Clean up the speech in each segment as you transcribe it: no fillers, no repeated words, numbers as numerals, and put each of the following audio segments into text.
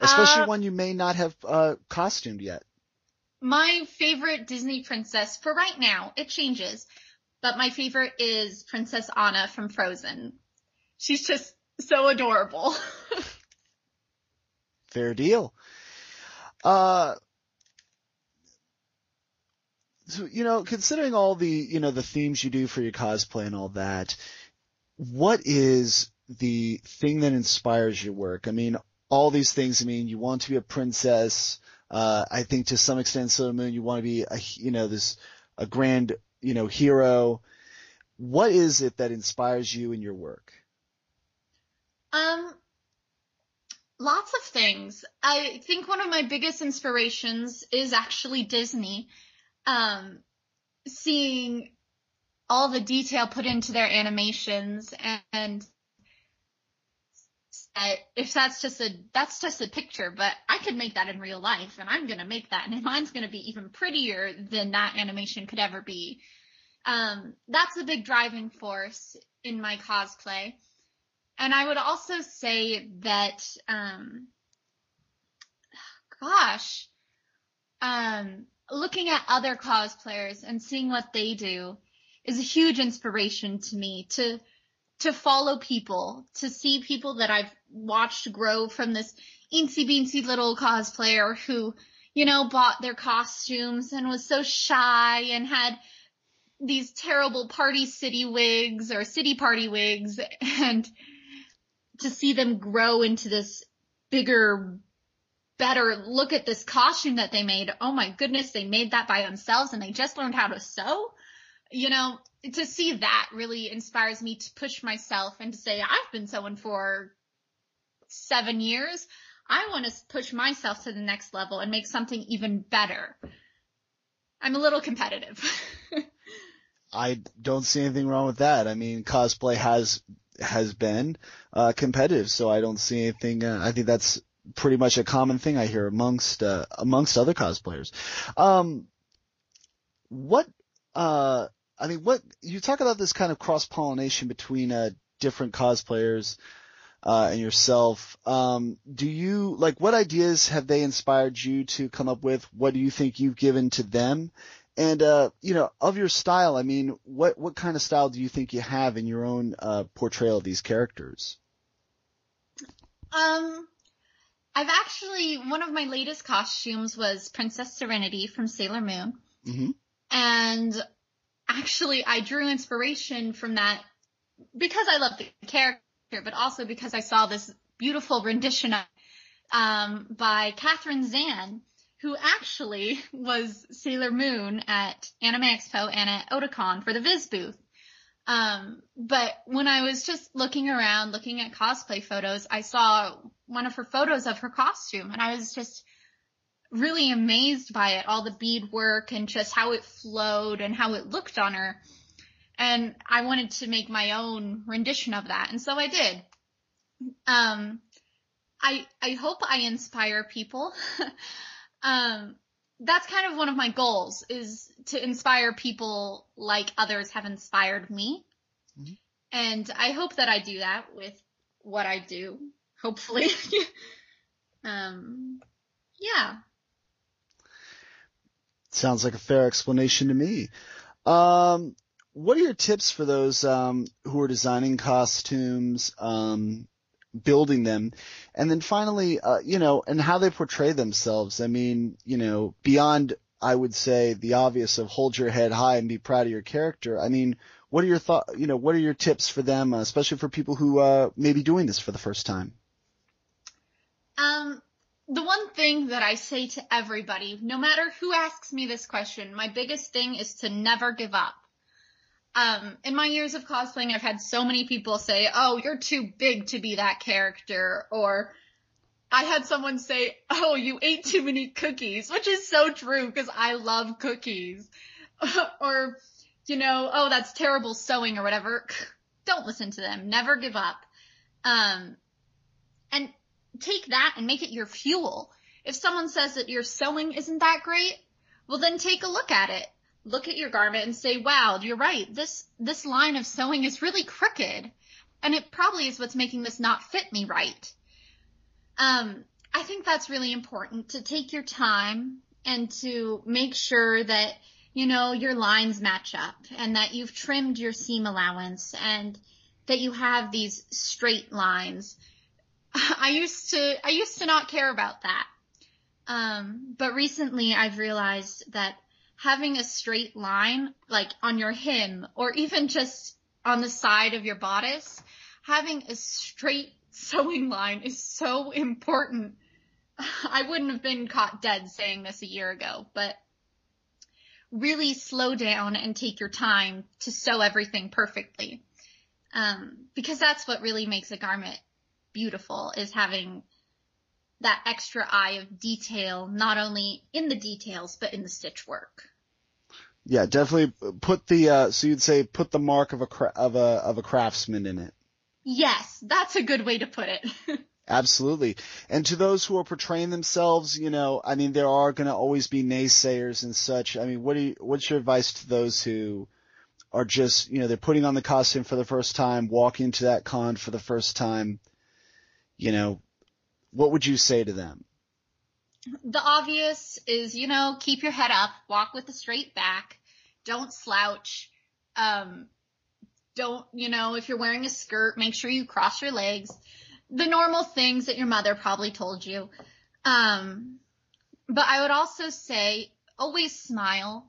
especially one you may not have costumed yet. My favorite Disney princess for right now, it changes, but my favorite is Princess Anna from Frozen. She's just so adorable. Fair deal. So, considering all the, the themes you do for your cosplay and all that, what is the thing that inspires your work? I mean, all these things, you want to be a princess. I think to some extent, Sailor Moon, you want to be a grand, hero. What is it that inspires you in your work? Lots of things. I think one of my biggest inspirations is actually Disney. Seeing all the detail put into their animations, and if that's just a picture, but I could make that in real life, and I'm gonna make that, and mine's gonna be even prettier than that animation could ever be. That's a big driving force in my cosplay. And I would also say that, looking at other cosplayers and seeing what they do is a huge inspiration to me, to follow people, to see people that I've watched grow from this eensy beensy little cosplayer who, bought their costumes and was so shy and had these terrible party city wigs or city party wigs, and to see them grow into this bigger, better, look at this costume that they made. Oh my goodness, they made that by themselves and they just learned how to sew. To see that really inspires me to push myself and to say, I've been sewing for 7 years. I want to push myself to the next level and make something even better. I'm a little competitive. I don't see anything wrong with that. Cosplay has been competitive, so I don't see anything. I think that's pretty much a common thing I hear amongst other cosplayers. What you talk about this kind of cross-pollination between different cosplayers and yourself. Do you what ideas have they inspired you to come up with? What do you think you've given to them? And, of your style, what kind of style do you think you have in your own portrayal of these characters? One of my latest costumes was Princess Serenity from Sailor Moon. Mm-hmm. And actually, I drew inspiration from that because I love the character, but also because I saw this beautiful rendition by Catherine Zan, who actually was Sailor Moon at Anime Expo and at Otakon for the Viz booth. But when I was just looking around, looking at cosplay photos, I saw one of her photos of her costume, and I was just really amazed by it, all the beadwork and just how it flowed and how it looked on her. And I wanted to make my own rendition of that, and so I did. I hope I inspire people. That's kind of one of my goals, is to inspire people like others have inspired me. Mm-hmm. And I hope that I do that with what I do, hopefully. Yeah. Sounds like a fair explanation to me. What are your tips for those who are designing costumes, building them, and then finally, and how they portray themselves? Beyond, I would say, the obvious of hold your head high and be proud of your character. What are your what are your tips for them, especially for people who may be doing this for the first time? The one thing that I say to everybody, no matter who asks me this question, my biggest thing is to never give up. In my years of cosplaying, I've had so many people say, oh, you're too big to be that character. Or I had someone say, oh, you ate too many cookies, which is so true because I love cookies. Or, oh, that's terrible sewing or whatever. Don't listen to them. Never give up. And take that and make it your fuel. If someone says that your sewing isn't that great, well, then take a look at it. Look at your garment and say, wow, you're right. This line of sewing is really crooked. And it probably is what's making this not fit me right. I think that's really important, to take your time and to make sure that, you know, your lines match up and that you've trimmed your seam allowance and that you have these straight lines. I used to not care about that. But recently I've realized that having a straight line, like on your hem or even just on the side of your bodice, having a straight sewing line is so important. I wouldn't have been caught dead saying this a year ago, but really slow down and take your time to sew everything perfectly. Because that's what really makes a garment beautiful, is having that extra eye of detail, not only in the details, but in the stitch work. Yeah, definitely put the, so you'd say put the mark of a craftsman in it. Yes, that's a good way to put it. Absolutely. And to those who are portraying themselves, you know, I mean, there are going to always be naysayers and such. I mean, what's your advice to those who are just, you know, they're putting on the costume for the first time, walking to that con for the first time? You know, what would you say to them? The obvious is, you know, keep your head up, walk with a straight back, don't slouch. Don't, you know, if you're wearing a skirt, make sure you cross your legs. The normal things that your mother probably told you. But I would also say always smile.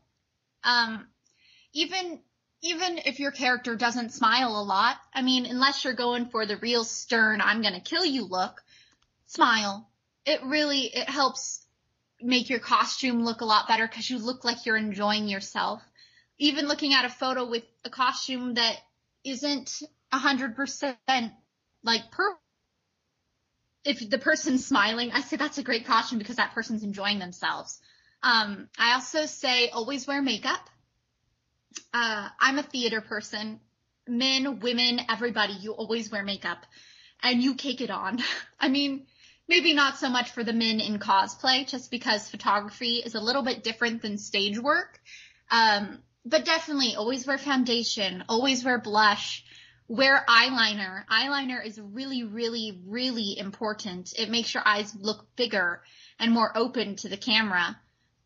Even if your character doesn't smile a lot, I mean, unless you're going for the real stern, I'm going to kill you look, smile. It helps make your costume look a lot better because you look like you're enjoying yourself. Even looking at a photo with a costume that isn't 100% like perfect, if the person's smiling, I say that's a great costume because that person's enjoying themselves. I also say always wear makeup. I'm a theater person. Men, women, everybody, you always wear makeup and you cake it on. I mean, maybe not so much for the men in cosplay, just because photography is a little bit different than stage work. But definitely always wear foundation, always wear blush, wear eyeliner. Eyeliner is really, really, really important. It makes your eyes look bigger and more open to the camera.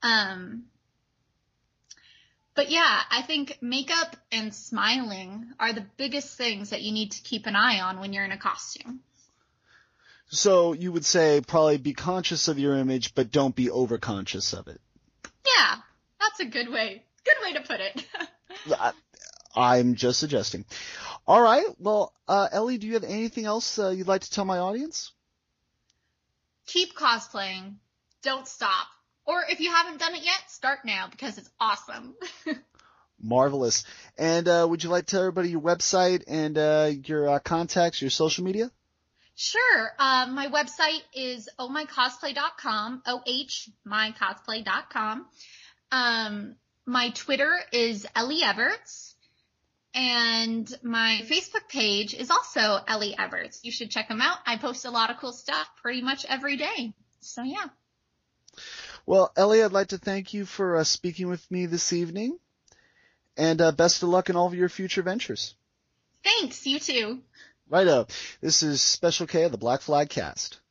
But yeah, I think makeup and smiling are the biggest things that you need to keep an eye on when you're in a costume. So you would say probably be conscious of your image, but don't be overconscious of it. Yeah, that's a good way to put it. I'm just suggesting. All right. Well, Ellie, do you have anything else you'd like to tell my audience? Keep cosplaying. Don't stop. Or if you haven't done it yet, start now because it's awesome. Marvelous. And would you like to tell everybody your website and your contacts, your social media? Sure. My website is ohmycosplay.com, ohmycosplay.com. My Twitter is Ellie Everts, and my Facebook page is also Ellie Everts. You should check them out. I post a lot of cool stuff pretty much every day. So yeah. Well, Ellie, I'd like to thank you for speaking with me this evening, and best of luck in all of your future ventures. Thanks. You too. Righto. This is Special K of the Black Flag Cast.